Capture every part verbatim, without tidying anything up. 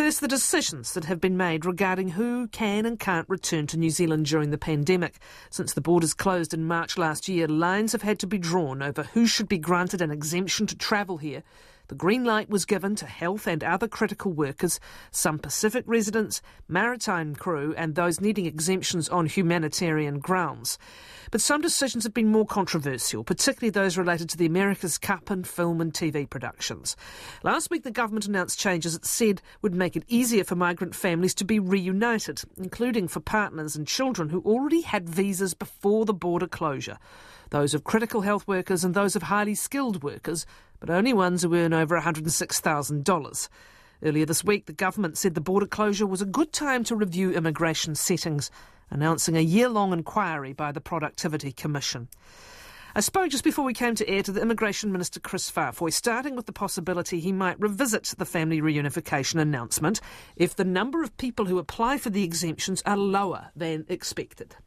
First, the decisions that have been made regarding who can and can't return to New Zealand during the pandemic. Since the borders closed in March last year, lines have had to be drawn over who should be granted an exemption to travel here. The green light was given to health and other critical workers, some Pacific residents, maritime crew and those needing exemptions on humanitarian grounds. But some decisions have been more controversial, particularly those related to the America's Cup and film and T V productions. Last week the government announced changes it said would make it easier for migrant families to be reunited, including for partners and children who already had visas before the border closure. Those of critical health workers and those of highly skilled workers, but only ones who earn over one hundred six thousand dollars. Earlier this week, the government said the border closure was a good time to review immigration settings, announcing a year-long inquiry by the Productivity Commission. I spoke just before we came to air to the Immigration Minister Chris Farfoy, starting with the possibility he might revisit the family reunification announcement if the number of people who apply for the exemptions are lower than expected.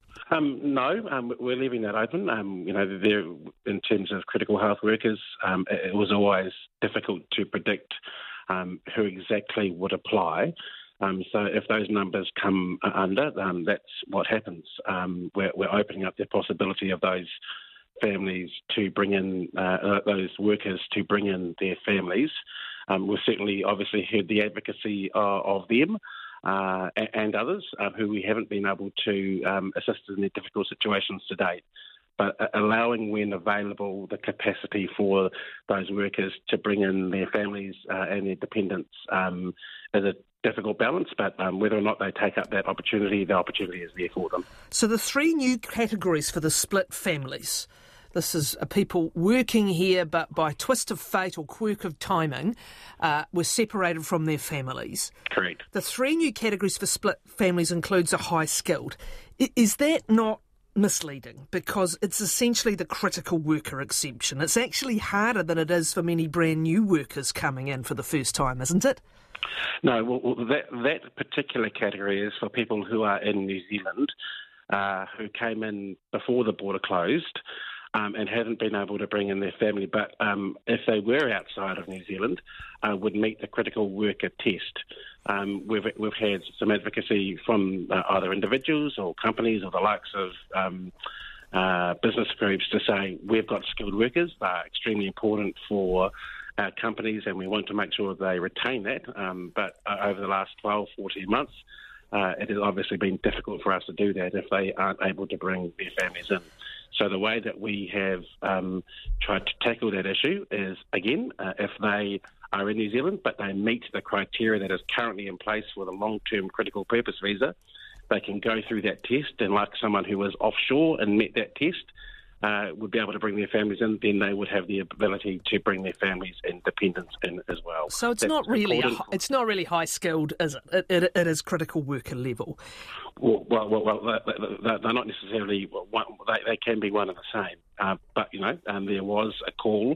Um, no, um, we're leaving that open. Um, you know, there, in terms of critical health workers, um, it was always difficult to predict um, who exactly would apply. Um, so if those numbers come under, um, that's what happens. Um, we're, we're opening up the possibility of those families to bring in, uh, those workers to bring in their families. Um, we've certainly obviously heard the advocacy uh, of them. Uh, and others uh, who we haven't been able to um, assist in their difficult situations to date. But uh, allowing, when available, the capacity for those workers to bring in their families uh, and their dependents um, is a difficult balance, but um, whether or not they take up that opportunity, the opportunity is there for them. So the three new categories for the split families. This is people working here, but by twist of fate or quirk of timing, uh, were separated from their families. Correct. The three new categories for split families includes a high skilled. I- is that not misleading? Because it's essentially the critical worker exemption. It's actually harder than it is for many brand new workers coming in for the first time, isn't it? No, well, that, that particular category is for people who are in New Zealand, uh, who came in before the border closed, Um, and haven't been able to bring in their family, but um, if they were outside of New Zealand, uh, would meet the critical worker test. Um, we've we've had some advocacy from uh, either individuals or companies or the likes of um, uh, business groups to say we've got skilled workers. They're extremely important for our companies, and we want to make sure they retain that. Um, but uh, over the last twelve, fourteen months, uh, it has obviously been difficult for us to do that if they aren't able to bring their families in. So the way that we have um, tried to tackle that issue is, again, uh, if they are in New Zealand but they meet the criteria that is currently in place for the long-term critical purpose visa, they can go through that test, and like someone who was offshore and met that test uh, would be able to bring their families in, then they would have the ability to bring their families and dependents in as well. So it's That's not really a, important. it's not really high skilled, is it? It, it? it is critical worker level. Well, well, well, well they're not necessarily one, they, they can be one and the same. Uh, but you know, um, there was a call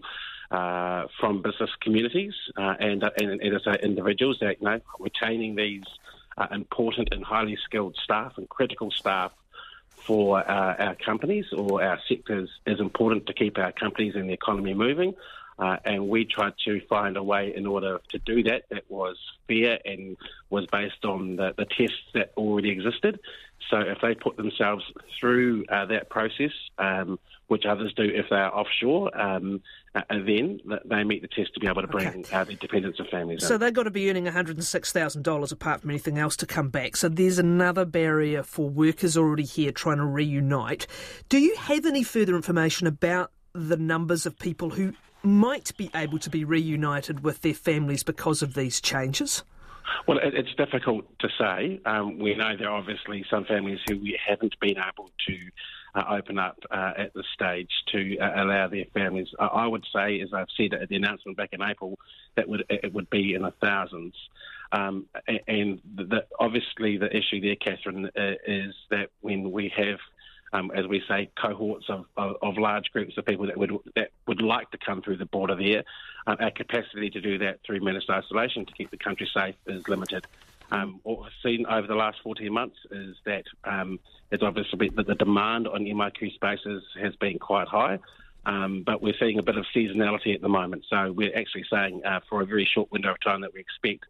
uh, from business communities uh, and, uh, and and as I say, individuals that you know retaining these uh, important and highly skilled staff and critical staff for uh, our companies or our sectors is important to keep our companies and the economy moving. Uh, and we tried to find a way in order to do that that was fair and was based on the, the tests that already existed. So if they put themselves through uh, that process, um, which others do if they are offshore, um, uh, then they meet the test to be able to bring okay. uh, their dependents and families So in. they've got to be earning one hundred six thousand dollars apart from anything else to come back. So there's another barrier for workers already here trying to reunite. Do you have any further information about the numbers of people who might be able to be reunited with their families because of these changes? Well, it, it's difficult to say. Um, we know there are obviously some families who we haven't been able to uh, open up uh, at this stage to uh, allow their families. I, I would say, as I've said at the announcement back in April, that would it would be in the thousands. Um, and the, obviously the issue there, Catherine, uh, is that when we have Um, as we say, cohorts of, of, of large groups of people that would that would like to come through the border there. Um, our capacity to do that through managed isolation to keep the country safe is limited. Um, what we've seen over the last fourteen months is that um, it's obviously been, that the demand on M I Q spaces has been quite high, um, but we're seeing a bit of seasonality at the moment. So we're actually saying uh, for a very short window of time that we expect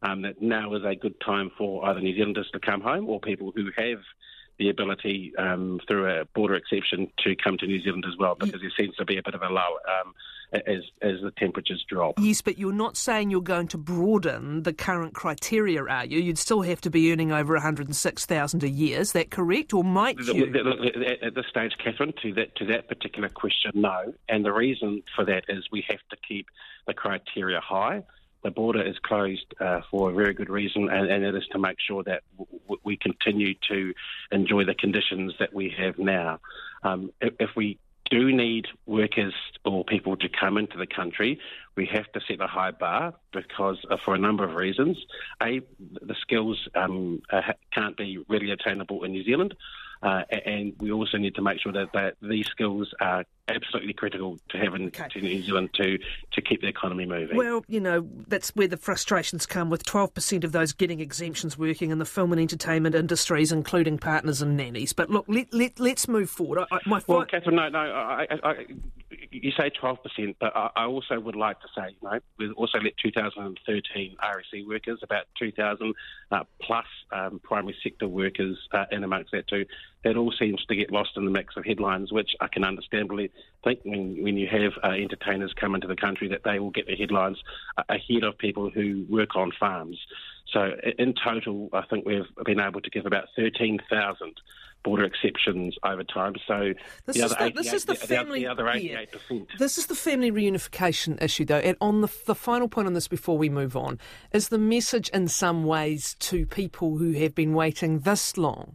um, that now is a good time for either New Zealanders to come home or people who have the ability um, through a border exception to come to New Zealand as well, because there seems to be a bit of a lull um, as as the temperatures drop. Yes, but you're not saying you're going to broaden the current criteria, are you? You'd still have to be earning over one hundred six thousand dollars a year. Is that correct, or might you? At this stage, Catherine, to that to that particular question, no. And the reason for that is we have to keep the criteria high. The border is closed uh, for a very good reason, and, and it is to make sure that w- we continue to enjoy the conditions that we have now. Um, if, if we do need workers or people to come into the country, we have to set a high bar because uh, for a number of reasons. A, the skills um, uh, can't be readily attainable in New Zealand, uh, and we also need to make sure that, that these skills are absolutely critical to have in okay. to New Zealand to, to keep the economy moving. Well, you know, that's where the frustrations come, with twelve percent of those getting exemptions working in the film and entertainment industries, including partners and nannies. But look, let, let, let's move forward. I, my well, fight... Catherine, no, no, I, I, I, you say twelve percent, but I, I also would like to say, you know, we also let two thousand thirteen R S E workers, about two thousand uh, plus um, primary sector workers uh, in amongst that too. That all seems to get lost in the mix of headlines, which I can understandably think when, when you have uh, entertainers come into the country that they will get the headlines uh, ahead of people who work on farms. So in total, I think we've been able to give about thirteen thousand border exceptions over time. So this the is other the, this is the, the, family, the other eighty-eight percent. Yeah. This is the family reunification issue, though. And on the, the final point on this before we move on, is the message in some ways to people who have been waiting this long,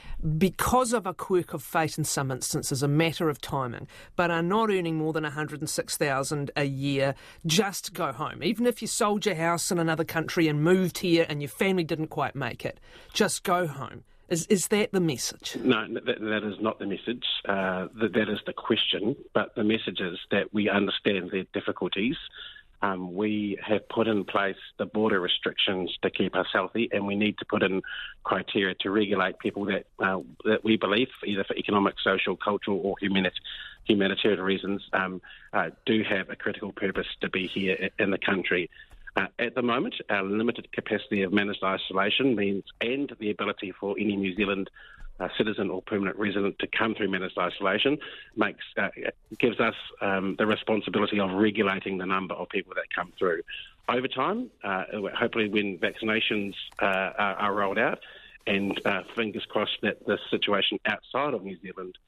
because of a quirk of fate in some instances, a matter of timing, but are not earning more than one hundred six thousand dollars a year, just go home. Even if you sold your house in another country and moved here and your family didn't quite make it, just go home. Is is that the message? No, that, that is not the message. Uh, that, that is the question. But the message is that we understand their difficulties. Um, we have put in place the border restrictions to keep us healthy, and we need to put in criteria to regulate people that uh, that we believe, either for economic, social, cultural, or humanit- humanitarian reasons, um, uh, do have a critical purpose to be here in the country. Uh, at the moment, our limited capacity of managed isolation means, and the ability for any New Zealand uh, citizen or permanent resident to come through managed isolation makes uh, gives us um, the responsibility of regulating the number of people that come through. Over time, uh, hopefully when vaccinations uh, are, are rolled out, and uh, fingers crossed that the situation outside of New Zealand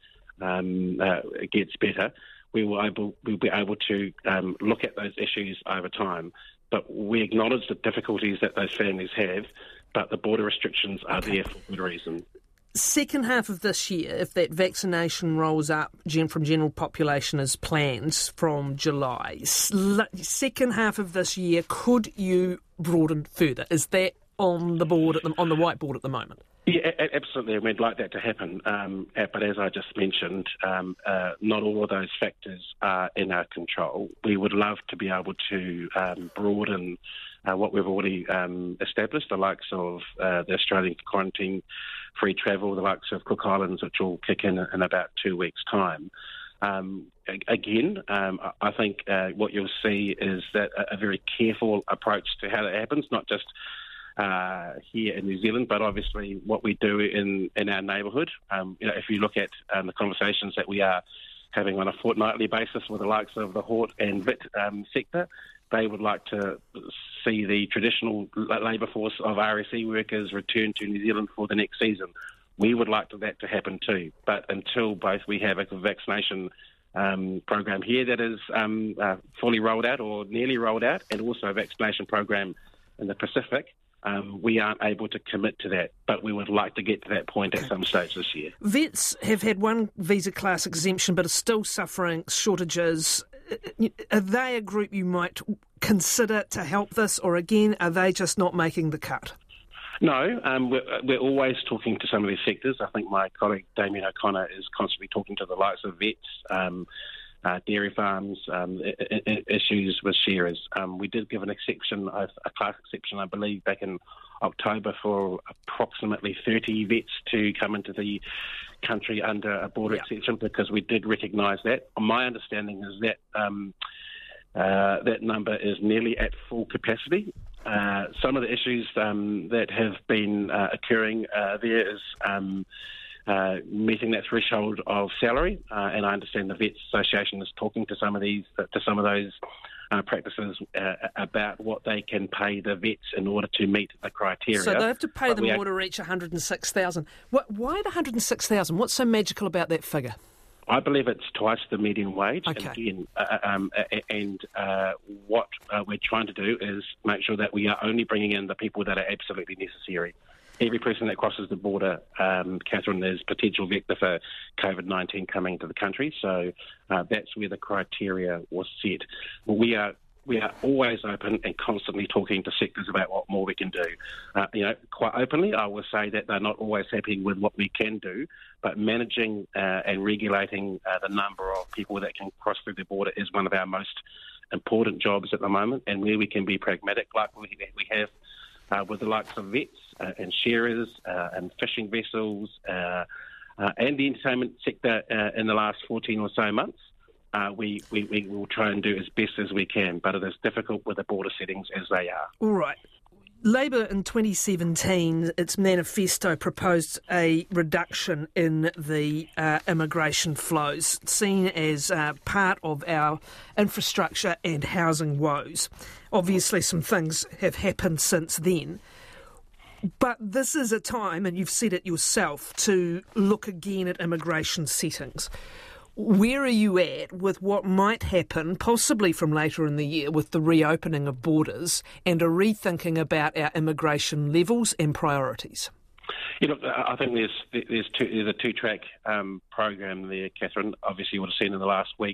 um, uh, gets better, we will able, we'll be able to um, look at those issues over time. But we acknowledge the difficulties that those families have, but the border restrictions are okay. there for good reason. Second half of this year, if that vaccination rolls up from general population as planned from July, second half of this year, could you broaden further? Is that on the board at the, on the whiteboard at the moment? Yeah, absolutely. We'd like that to happen. Um, but as I just mentioned, um, uh, not all of those factors are in our control. We would love to be able to um, broaden uh, what we've already um, established, the likes of uh, the Australian quarantine-free travel, the likes of Cook Islands, which will kick in in about two weeks' time. Um, again, um, I think uh, what you'll see is that a, a very careful approach to how that happens, not just Uh, here in New Zealand, but obviously what we do in, in our neighbourhood. Um, you know, if you look at um, the conversations that we are having on a fortnightly basis with the likes of the Hort and Vit um, sector, they would like to see the traditional labour force of R S E workers return to New Zealand for the next season. We would like that to happen too, but until both we have a vaccination um, program here that is um, uh, fully rolled out or nearly rolled out, and also a vaccination program in the Pacific, Um, we aren't able to commit to that, but we would like to get to that point at some stage this year. Vets have had one visa class exemption but are still suffering shortages. Are they a group you might consider to help this, or again, are they just not making the cut? No, um, we're, we're always talking to some of these sectors. I think my colleague Damien O'Connor is constantly talking to the likes of vets, um, Uh, dairy farms, um, I- I- issues with shearers. Um, we did give an exception, a, a class exception, I believe, back in October for approximately thirty vets to come into the country under a border yeah. exception, because we did recognise that. My understanding is that um, uh, that number is nearly at full capacity. Uh, some of the issues um, that have been uh, occurring uh, there is um, uh, meeting that threshold of salary, uh, and I understand the Vets Association is talking to some of these, to some of those uh, practices uh, about what they can pay the vets in order to meet the criteria. So they have to pay but them we more are- to reach one hundred six thousand. What, why the one hundred six thousand? What's so magical about that figure? I believe it's twice the median wage. Okay. And again, uh, um, and uh, what uh, we're trying to do is make sure that we are only bringing in the people that are absolutely necessary. Every person that crosses the border, um, Catherine, is potential vector for COVID nineteen coming into the country. So uh, that's where the criteria was set. We are we are always open and constantly talking to sectors about what more we can do. Uh, you know, quite openly, I will say that they're not always happy with what we can do, but managing uh, and regulating uh, the number of people that can cross through the border is one of our most important jobs at the moment, and where we can be pragmatic, like we, we have uh, with the likes of vets uh, and shearers uh, and fishing vessels uh, uh, and the entertainment sector uh, in the last fourteen or so months. Uh, we, we, we will try and do as best as we can, but it is difficult with the border settings as they are. All right. Labor in twenty seventeen, its manifesto proposed a reduction in the uh, immigration flows, seen as uh, part of our infrastructure and housing woes. Obviously, some things have happened since then. But this is a time, and you've said it yourself, to look again at immigration settings. Where are you at with what might happen, possibly from later in the year, with the reopening of borders and a rethinking about our immigration levels and priorities? You know, I think there's there's, two, there's a two-track um, program there, Catherine. Obviously, you would have seen in the last week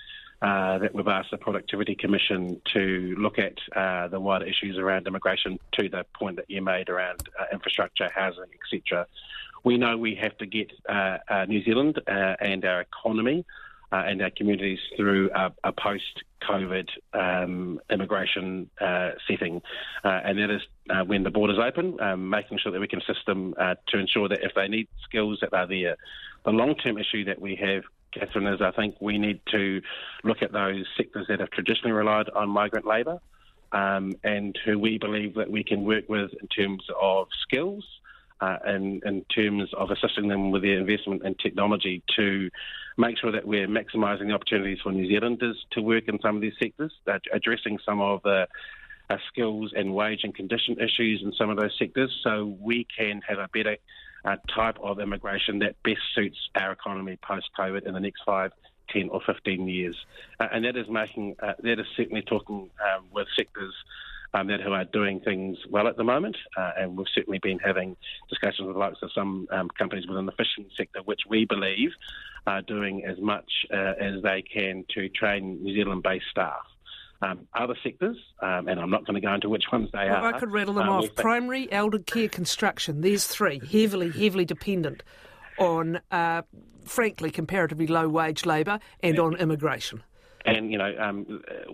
uh, that we've asked the Productivity Commission to look at uh, the wider issues around immigration, to the point that you made around uh, infrastructure, housing, et cetera. We know we have to get uh, uh, New Zealand uh, and our economy uh, and our communities through a, a post-COVID um, immigration uh, setting. Uh, and that is uh, when the borders open, um, making sure that we can assist them uh, to ensure that if they need skills, that they're there. The long-term issue that we have, Catherine, is I think we need to look at those sectors that have traditionally relied on migrant labour um, and who we believe that we can work with in terms of skills, Uh, in, in terms of assisting them with their investment in technology to make sure that we're maximising the opportunities for New Zealanders to work in some of these sectors, uh, addressing some of the uh, skills and wage and condition issues in some of those sectors, so we can have a better uh, type of immigration that best suits our economy post-COVID in the next five, ten or fifteen years. Uh, and that is making, uh, that is certainly talking um, with sectors Um, that who are doing things well at the moment, uh, and we've certainly been having discussions with the likes of some um, companies within the fishing sector, which we believe are doing as much uh, as they can to train New Zealand-based staff. Um, other sectors, um, and I'm not going to go into which ones they well, are. I could rattle them um, off. Primary, elder care, construction. There's three, heavily, heavily dependent on, uh, frankly, comparatively low-wage labour and on immigration. And, you know, um,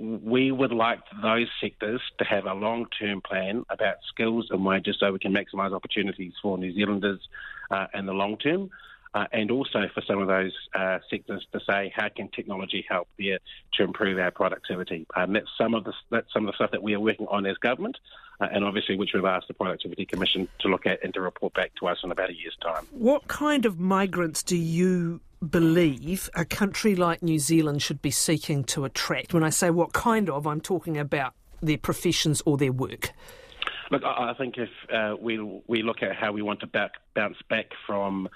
we would like those sectors to have a long-term plan about skills and wages so we can maximise opportunities for New Zealanders uh, in the long term. Uh, and also for some of those uh, sectors to say, how can technology help there to improve our productivity? Um, that's some of the that's some of the stuff that we are working on as government, uh, and obviously which we've asked the Productivity Commission to look at and to report back to us in about a year's time. What kind of migrants do you believe a country like New Zealand should be seeking to attract? When I say what kind of, I'm talking about their professions or their work. Look, I think if uh, we we look at how we want to back, bounce back from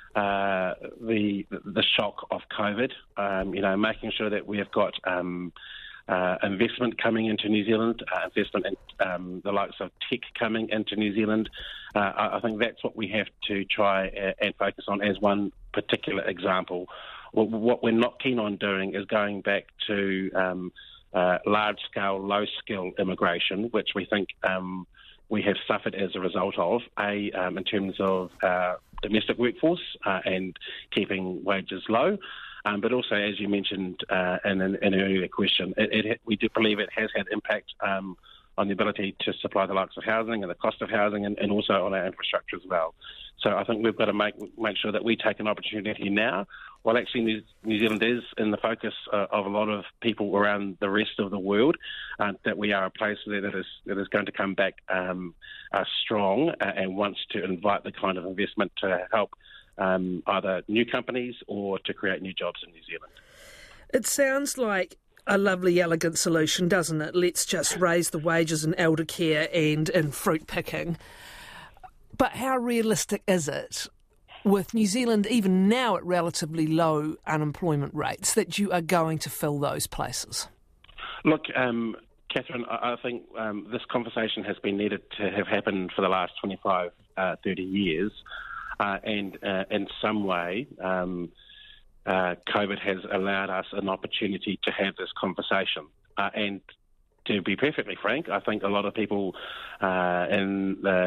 uh, the the shock of COVID, um, you know, making sure that we have got um, uh, investment coming into New Zealand, uh, investment in um, the likes of tech coming into New Zealand, uh, I, I think that's what we have to try and focus on as one particular example. Well, what we're not keen on doing is going back to um, uh, large-scale, low-skill immigration, which we think um, we have suffered as a result of, A, um, in terms of uh, domestic workforce uh, and keeping wages low, um, but also, as you mentioned uh, in, an, in an earlier question, it, it, we do believe it has had impact um, on the ability to supply the likes of housing and the cost of housing, and, and also on our infrastructure as well. So I think we've got to make make sure that we take an opportunity now while actually New, New Zealand is in the focus uh, of a lot of people around the rest of the world, uh, that we are a place that is that is going to come back um, uh, strong uh, and wants to invite the kind of investment to help um, either new companies or to create new jobs in New Zealand. It sounds like a lovely, elegant solution, doesn't it? Let's just raise the wages in elder care and in fruit picking. But how realistic is it, with New Zealand even now at relatively low unemployment rates, that you are going to fill those places? Look, um, Catherine, I, I think um, this conversation has been needed to have happened for the last twenty-five, uh, thirty years. Uh, and uh, in some way, um, uh, COVID has allowed us an opportunity to have this conversation. Uh, and to be perfectly frank, I think a lot of people uh, in the,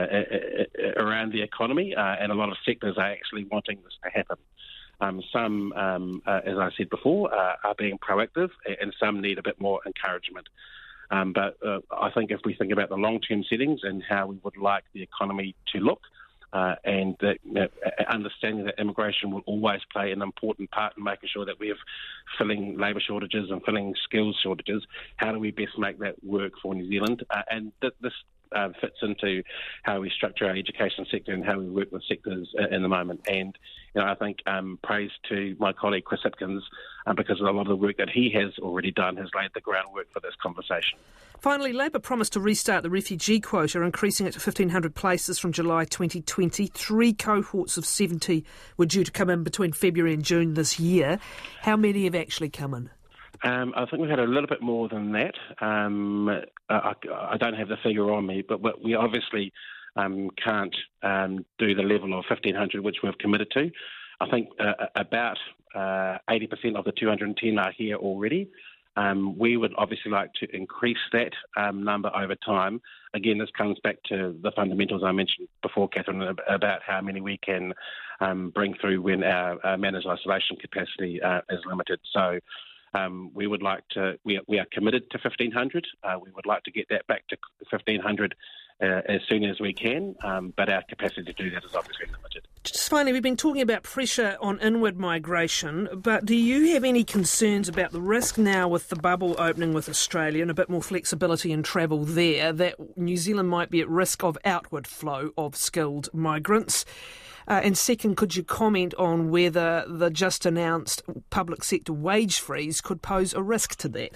uh, around the economy uh, and a lot of sectors are actually wanting this to happen. Um, some, um, uh, as I said before, uh, are being proactive, and some need a bit more encouragement. Um, but uh, I think if we think about the long-term settings and how we would like the economy to look, Uh, and that, uh, understanding that immigration will always play an important part in making sure that we are filling labour shortages and filling skills shortages, how do we best make that work for New Zealand? Uh, and th- this uh, fits into how we structure our education sector and how we work with sectors uh, in the moment. And you know, I think um, praise to my colleague Chris Hipkins, uh, because a lot of the work that he has already done has laid the groundwork for this conversation. Finally, Labor promised to restart the refugee quota, increasing it to fifteen hundred places from July twenty twenty. Three cohorts of seventy were due to come in between February and June this year. How many have actually come in? Um, I think we've had a little bit more than that. Um, I, I don't have the figure on me, but, but we obviously um, can't um, do the level of fifteen hundred which we've committed to. I think uh, about uh, eighty percent of the two hundred ten are here already. Um, we would obviously like to increase that um, number over time. Again, this comes back to the fundamentals I mentioned before, Catherine, about how many we can um, bring through when our, our managed isolation capacity uh, is limited. So um, we would like to, we, we are committed to fifteen hundred. Uh, we would like to get that back to fifteen hundred uh, as soon as we can, um, but our capacity to do that is obviously limited. Just finally, we've been talking about pressure on inward migration, but do you have any concerns about the risk now with the bubble opening with Australia and a bit more flexibility in travel there, that New Zealand might be at risk of outward flow of skilled migrants? Uh, and second, could you comment on whether the just announced public sector wage freeze could pose a risk to that?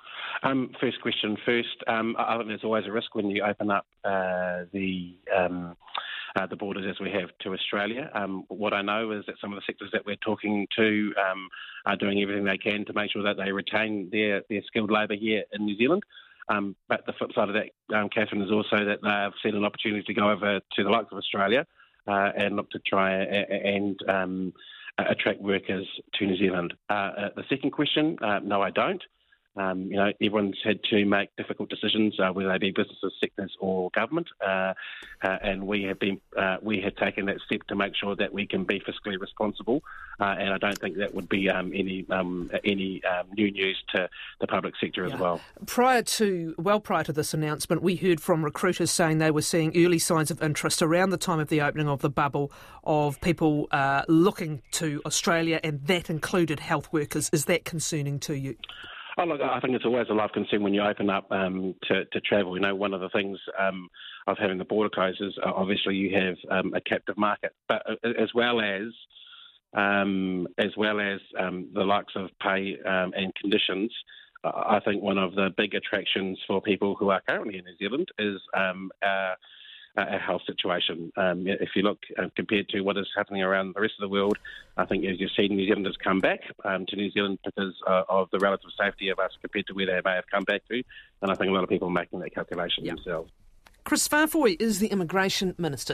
Um, first question first. Um, I think there's always a risk when you open up uh, the um, uh, the borders as we have to Australia. Um, what I know is that some of the sectors that we're talking to um, are doing everything they can to make sure that they retain their, their skilled labour here in New Zealand. Um, but the flip side of that, um, Catherine, is also that they've seen an opportunity to go over to the likes of Australia uh, and look to try and um, attract workers to New Zealand. Uh, uh, the second question, uh, no, I don't. Um, you know, everyone's had to make difficult decisions, uh, whether they be businesses, sectors, or government, uh, uh, and we have been uh, we have taken that step to make sure that we can be fiscally responsible. Uh, and I don't think that would be um, any um, any um, new news to the public sector yeah. as well. Prior to well, prior to this announcement, we heard from recruiters saying they were seeing early signs of interest around the time of the opening of the bubble of people uh, looking to Australia, and that included health workers. Is that concerning to you? Oh, look, I think it's always a live concern when you open up um, to, to travel. You know, one of the things um, of having the border closed is uh, obviously you have um, a captive market, but uh, as well as um, as well as um, the likes of pay um, and conditions. Uh, I think one of the big attractions for people who are currently in New Zealand is um, our, our health situation. Um, if you look uh, compared to what is happening around the rest of the world, I think as you've seen, New Zealanders come back um, to New Zealand because uh, of the relative safety of us compared to where they may have come back to, and I think a lot of people are making that calculation yep. themselves. Chris Farfoy is the Immigration Minister.